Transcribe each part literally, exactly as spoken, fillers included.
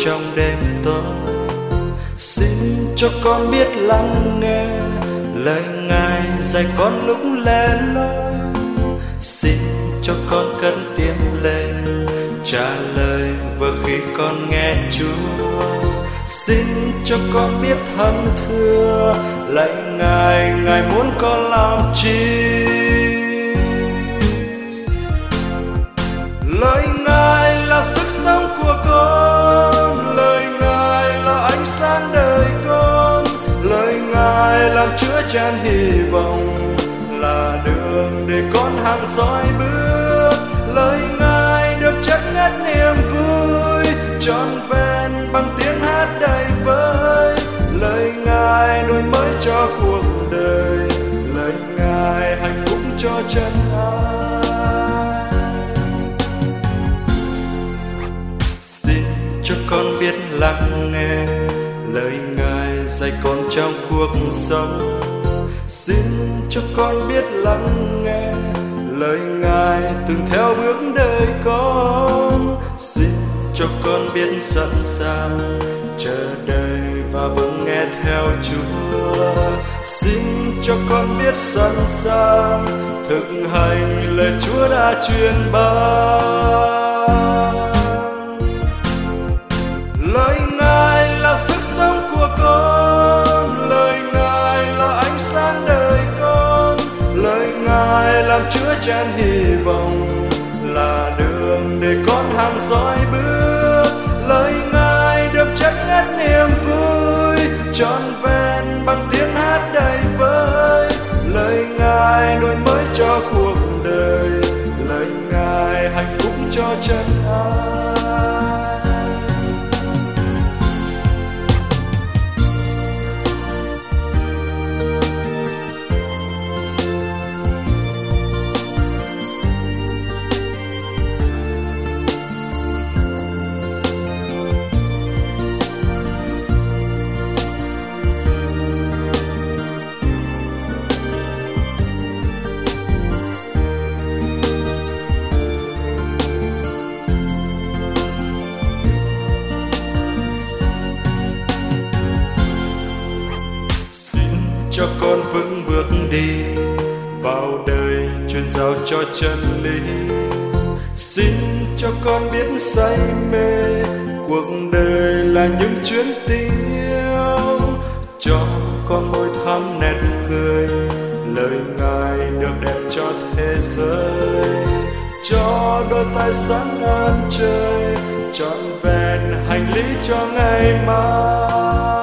trong đêm tối. Xin cho con biết lắng nghe lời Ngài dạy con lúc lẻ loi. Xin cho con cất tiếng lên trả lời vừa khi con nghe Chúa. Xin cho con biết thân thưa lạy Ngài, Ngài muốn con làm chi. Lời Ngài là sức sống của con, lời Ngài là ánh sáng đời con, lời Ngài làm chứa chan hy vọng, là đường để con hàng dõi bước. Lời Ngài được chất ngất niềm vui, trọn vẹn bằng tiếng hát đầy vơi. Lời Ngài đổi mới cho cuộc đời, lời Ngài hạnh phúc cho chân ai. Xin cho con biết lắng nghe lời Ngài dạy con trong cuộc sống. Xin cho con biết lắng nghe lời Ngài từng theo bước đời con. Xin cho con biết sẵn sàng chờ đợi và vâng nghe theo Chúa. Xin cho con biết sẵn sàng thực hành lời Chúa đã truyền ban. Lời Ngài là sức sống của con, lời Ngài là ánh sáng đời con, lời Ngài làm chứa chan hy vọng, là đường để con hàng dõi bước. Lời Ngài được chất ngất niềm vui, trọn vẹn bằng tiếng hát đầy vơi. Lời Ngài đổi mới cho cuộc đời, lời Ngài hạnh phúc cho chân ai. Cho con vững bước đi vào đời truyền giao cho chân lý. Xin cho con biết say mê cuộc đời là những chuyến tình yêu. Cho con môi thắm nét cười, lời Ngài được đẹp cho thế giới. Cho đôi tay sáng ơn trời, trọn vẹn hành lý cho ngày mai.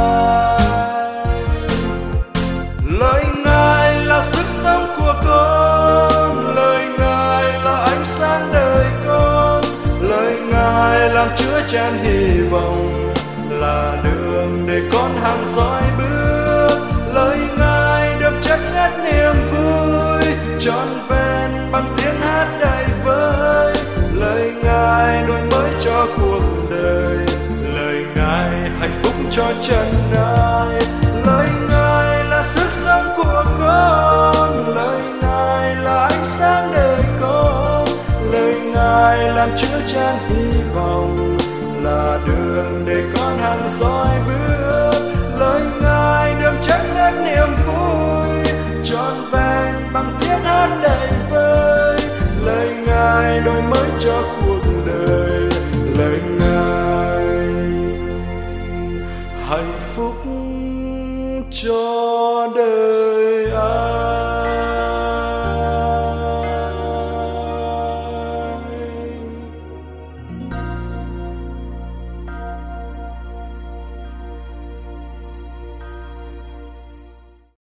Lời Ngài là sức sống của con, lời Ngài là ánh sáng đời con, lời Ngài làm chứa chan hy vọng, là đường để con hàng dõi bước. Lời Ngài được chất ngất niềm vui, trọn vẹn bằng tiếng hát đầy vơi. Lời Ngài đổi mới cho cuộc đời, lời Ngài hạnh phúc cho chân ai. Lời Ngài là sức sống của con, lời Ngài là ánh sáng đời con, lời Ngài làm chứa chan hy vọng, là đường để con hàng dõi bước. Lời Ngài được chất ngất niềm vui, trọn vẹn bằng tiếng hát đầy vơi. Lời Ngài đổi mới cho cuộc đời, lời Ngài hạnh phúc cho